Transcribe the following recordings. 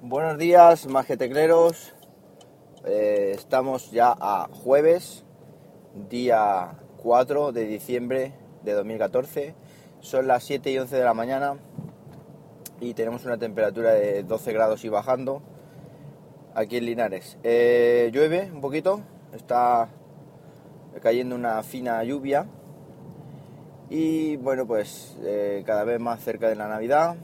Buenos días, magetecleros. Estamos ya a jueves, día 4 de diciembre de 2014. Son las 7 y 11 de la mañana y tenemos una temperatura de 12 grados y bajando aquí en Linares. Llueve un poquito, está cayendo una fina lluvia y bueno, pues cada vez más cerca de la Navidad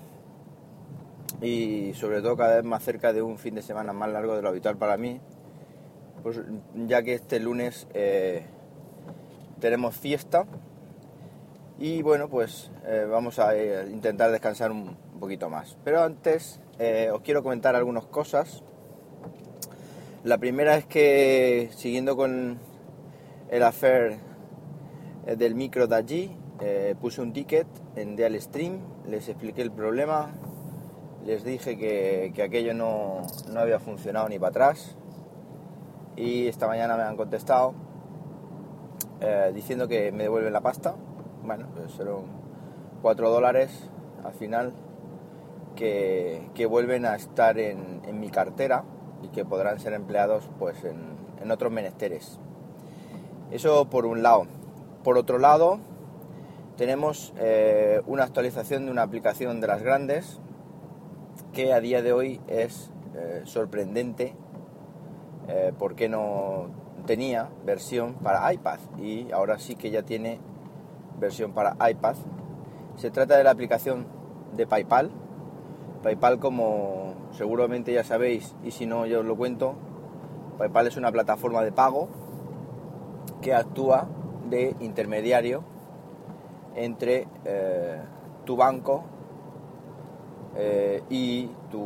y sobre todo cada vez más cerca de un fin de semana más largo de lo habitual para mí, pues ya que este lunes tenemos fiesta y bueno, pues vamos a intentar descansar un poquito más. Pero antes os quiero comentar algunas cosas. La primera es que, siguiendo con el affair del micro de allí, puse un ticket en Dial Stream, les expliqué el problema, les dije que aquello no había funcionado ni para atrás y esta mañana me han contestado diciendo que me devuelven la pasta. Bueno, pues fueron $4 al final que vuelven a estar en mi cartera y que podrán ser empleados pues en otros menesteres. Eso por un lado. Por otro lado, tenemos una actualización de una aplicación de las grandes que a día de hoy es sorprendente porque no tenía versión para iPad y ahora sí que ya tiene versión para iPad. Se trata de la aplicación de PayPal. PayPal, como seguramente ya sabéis, y si no yo os lo cuento, PayPal es una plataforma de pago que actúa de intermediario entre tu banco y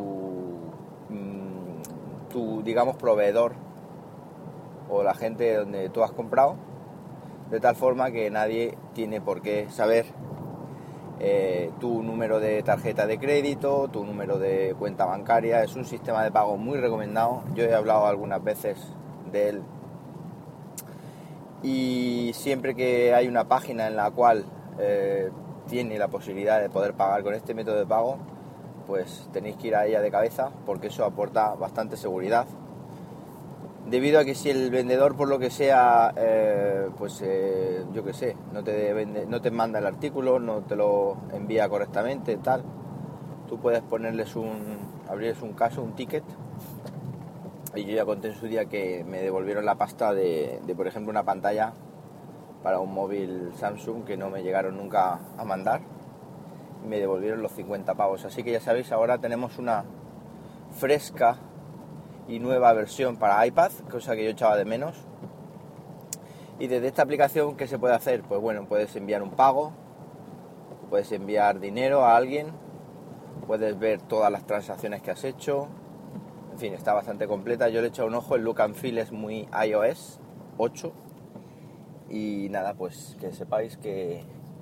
tu digamos proveedor o la gente donde tú has comprado, de tal forma que nadie tiene por qué saber tu número de tarjeta de crédito, tu número de cuenta bancaria. Es un sistema de pago muy recomendado. Yo he hablado algunas veces de él y siempre que hay una página en la cual tiene la posibilidad de poder pagar con este método de pago, pues tenéis que ir a ella de cabeza porque eso aporta bastante seguridad. Debido a que si el vendedor, por lo que sea, yo qué sé, no te manda el artículo, no te lo envía correctamente, tal, tú puedes abrirles un caso, un ticket. Y yo ya conté en su día que me devolvieron la pasta de por ejemplo, una pantalla para un móvil Samsung que no me llegaron nunca a mandar. Y me devolvieron los 50 pavos. Así que ya sabéis, ahora tenemos una fresca y nueva versión para iPad, cosa que yo echaba de menos. Y desde esta aplicación, ¿qué se puede hacer? Pues bueno, puedes enviar un pago, puedes enviar dinero a alguien, puedes ver todas las transacciones que has hecho. En fin, está bastante completa. Yo le he echado un ojo, el look and feel es muy iOS 8. Y nada, pues que sepáis que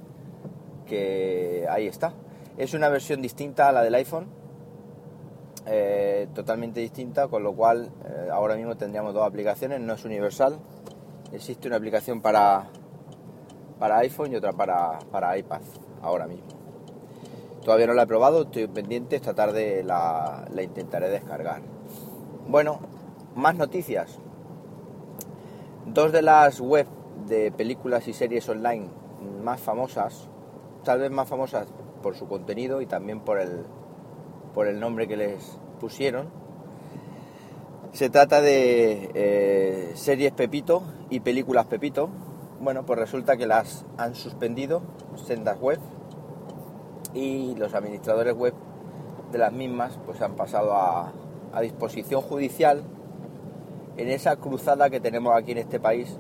ahí está. Es una versión distinta a la del iPhone, totalmente distinta, con lo cual ahora mismo tendríamos dos aplicaciones, no es universal. Existe una aplicación para iPhone y otra para iPad ahora mismo. Todavía no la he probado, estoy pendiente, esta tarde la intentaré descargar. Bueno, más noticias. Dos de las web de películas y series online más famosas, tal vez más famosas por su contenido y también por el nombre que les pusieron. Se trata de series Pepito y películas Pepito. Bueno, pues resulta que las han suspendido sendas web y los administradores web de las mismas pues han pasado a disposición judicial en esa cruzada que tenemos aquí en este país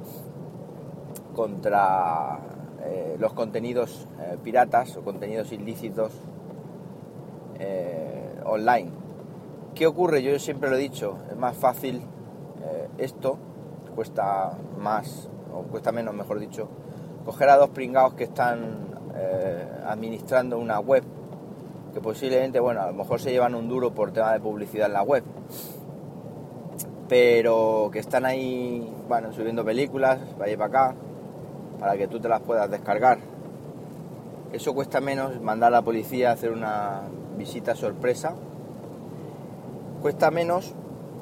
contra los contenidos piratas o contenidos ilícitos online. ¿Qué ocurre? Yo siempre lo he dicho, es más fácil esto, cuesta más, o cuesta menos, mejor dicho, coger a dos pringados que están administrando una web, que posiblemente, bueno, a lo mejor se llevan un duro por tema de publicidad en la web, pero que están ahí, bueno, subiendo películas, para allá y para acá, para que tú te las puedas descargar. Eso cuesta menos mandar a la policía a hacer una visita sorpresa cuesta menos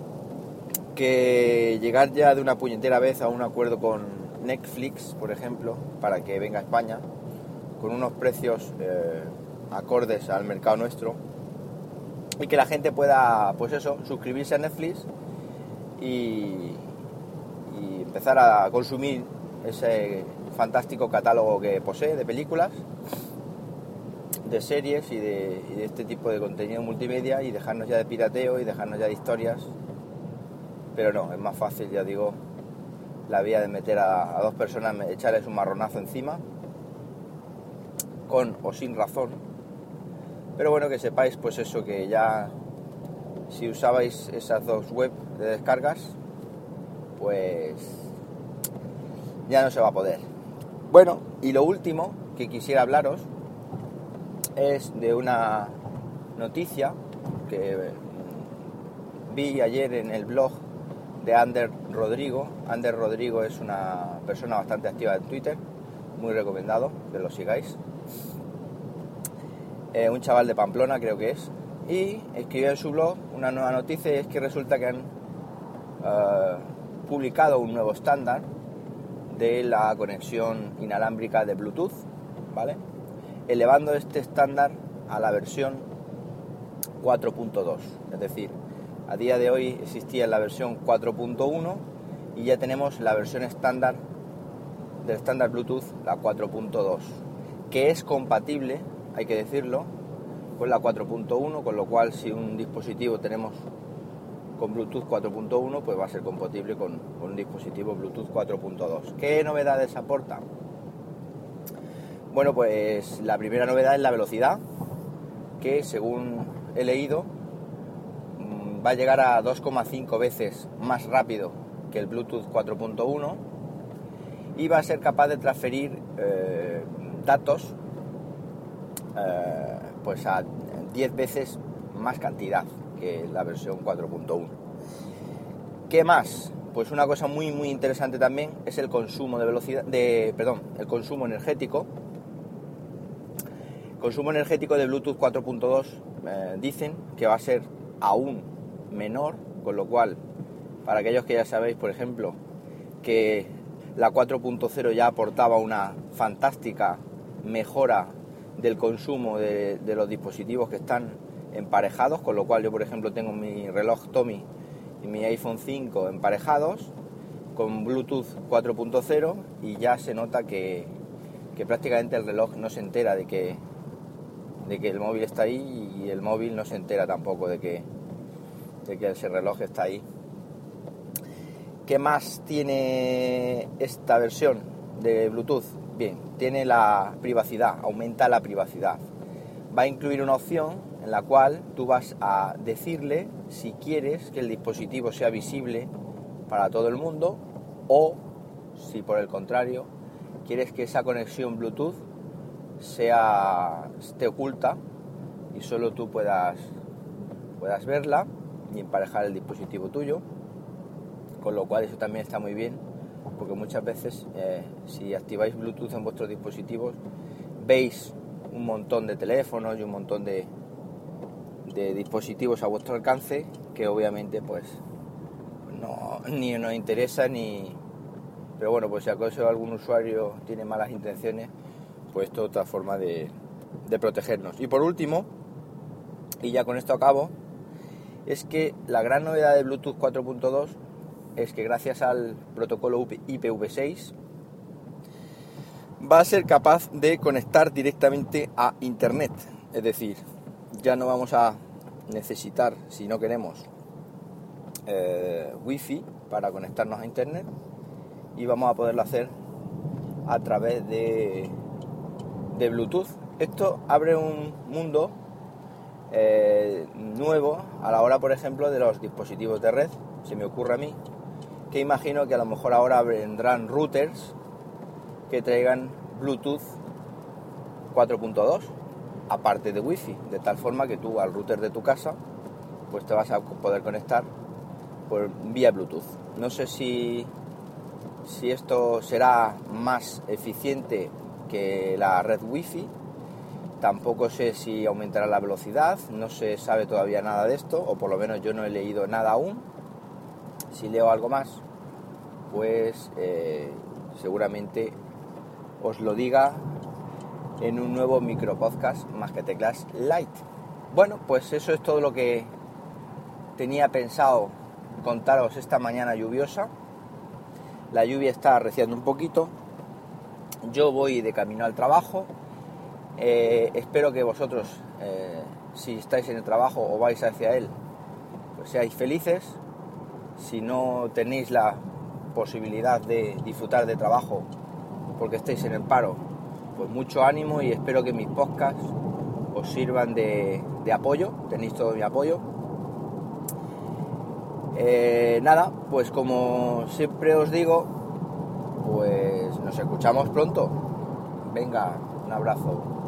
que llegar ya de una puñetera vez a un acuerdo con Netflix, por ejemplo, para que venga a España, con unos precios acordes al mercado nuestro, y que la gente pueda, pues eso, suscribirse a Netflix y empezar a consumir ese fantástico catálogo que posee de películas, de series y de este tipo de contenido multimedia, y dejarnos ya de pirateo y dejarnos ya de historias. Pero no, es más fácil, ya digo, la vía de meter a dos personas, echarles un marronazo encima, con o sin razón. Pero bueno, que sepáis pues eso, que ya si usabais esas dos web de descargas, pues ya no se va a poder. Bueno, y lo último que quisiera hablaros es de una noticia que vi ayer en el blog de Ander Rodrigo. Ander Rodrigo es una persona bastante activa en Twitter, muy recomendado que lo sigáis. Un chaval de Pamplona creo que es, y escribió en su blog una nueva noticia, y es que resulta que han publicado un nuevo estándar de la conexión inalámbrica de Bluetooth, ¿vale? Elevando este estándar a la versión 4.2, es decir, a día de hoy existía la versión 4.1 y ya tenemos la versión estándar del estándar Bluetooth, la 4.2, que es compatible, hay que decirlo, con la 4.1, con lo cual si un dispositivo tenemos con Bluetooth 4.1, pues va a ser compatible con un dispositivo Bluetooth 4.2. ¿Qué novedades aporta? Bueno, pues la primera novedad es la velocidad, que según he leído va a llegar a 2,5 veces más rápido que el Bluetooth 4.1 y va a ser capaz de transferir datos pues a 10 veces más cantidad que la versión 4.1. ¿Qué más? Pues una cosa muy muy interesante también es el consumo el consumo energético. Consumo energético de Bluetooth 4.2 dicen que va a ser aún menor, con lo cual, para aquellos que ya sabéis, por ejemplo, que la 4.0 ya aportaba una fantástica mejora del consumo de los dispositivos que están emparejados, con lo cual yo, por ejemplo, tengo mi reloj Tommy y mi iPhone 5 emparejados con Bluetooth 4.0 y ya se nota que prácticamente el reloj no se entera de que el móvil está ahí, y el móvil no se entera tampoco de que ese reloj está ahí. ¿Qué más tiene esta versión de Bluetooth? Bien, tiene la privacidad, aumenta la privacidad. Va a incluir una opción en la cual tú vas a decirle si quieres que el dispositivo sea visible para todo el mundo, o si por el contrario quieres que esa conexión Bluetooth esté oculta y solo tú puedas verla y emparejar el dispositivo tuyo, con lo cual eso también está muy bien, porque muchas veces si activáis Bluetooth en vuestros dispositivos veis un montón de teléfonos y un montón de dispositivos a vuestro alcance que obviamente pues ni nos interesa pero bueno, pues si acaso algún usuario tiene malas intenciones, pues esto es otra forma de protegernos. Y por último, y ya con esto acabo, es que la gran novedad de Bluetooth 4.2 es que gracias al protocolo IPv6 va a ser capaz de conectar directamente a Internet. Es decir, ya no vamos a necesitar, si no queremos, Wi-Fi para conectarnos a Internet, y vamos a poderlo hacer a través de Bluetooth. Esto abre un mundo nuevo a la hora, por ejemplo, de los dispositivos de red. Se me ocurre a mí que imagino que a lo mejor ahora vendrán routers que traigan Bluetooth 4.2 aparte de Wi-Fi, de tal forma que tú al router de tu casa pues te vas a poder conectar por vía Bluetooth. No sé si esto será más eficiente que la red Wi-Fi, Tampoco sé si aumentará la velocidad, no se sabe todavía nada de esto, o por lo menos yo no he leído nada aún. Si leo algo más, pues seguramente os lo diga en un nuevo micropodcast Más que Teclas Light. Bueno, pues eso es todo lo que tenía pensado contaros esta mañana lluviosa. La lluvia está arreciando un poquito. Yo voy de camino al trabajo. Espero que vosotros, si estáis en el trabajo o vais hacia él, pues seáis felices. Si no tenéis la posibilidad de disfrutar de trabajo porque estáis en el paro, pues mucho ánimo, y espero que mis podcasts os sirvan de apoyo. Tenéis todo mi apoyo. Nada, pues como siempre os digo, pues nos escuchamos pronto. Venga, un abrazo.